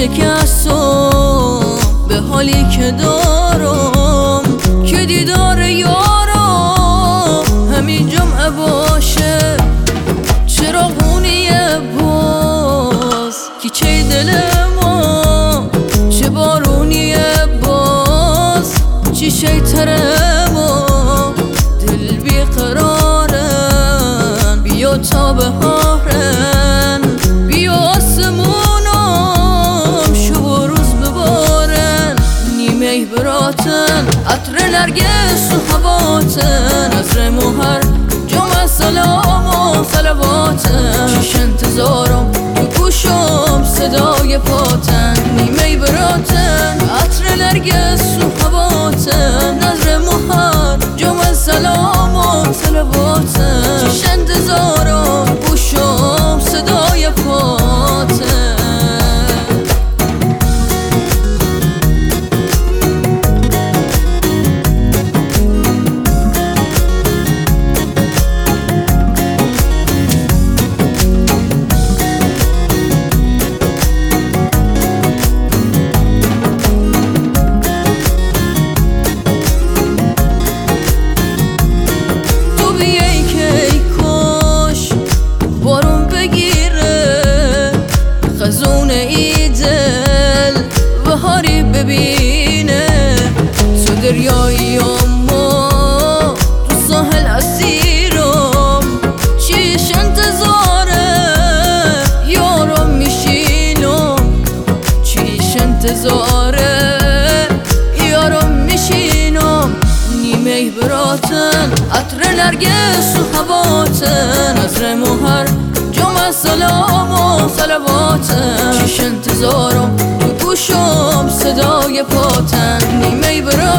شکستم به حالی که دارم که دیدار یارم همین جمعه باشه. چراغونیه باز که چه دل ما، چه بارونیه باز چی شیطره ما. دل بیقرارن بیا تا بهارن، بیا آسمونم شب و روز ببارن. نیمه براتن عطر نرگس و هواتن، عطر مهر جمع سلام و صلواتن. شیش انتظارم تو گوشم صدای پاتن، نیمه براتن عطر نرگس و هواتن، عطر مهر جمع سلام و صلواتن. شیش انتظارم تو گوشم صدای پاتن. خزون ایدل بهاری ببینه تو دریایی اما تو ساحل اسیرم. چیش انتظاره یارم میشینم، چیش انتظاره یارم میشینم. نیمه براتن عطر نرگس و هواتن، عطر مهر جمع سلام و صلواتن. شیش انتظارم تو گوشم صدای پاتن، نیمه براتن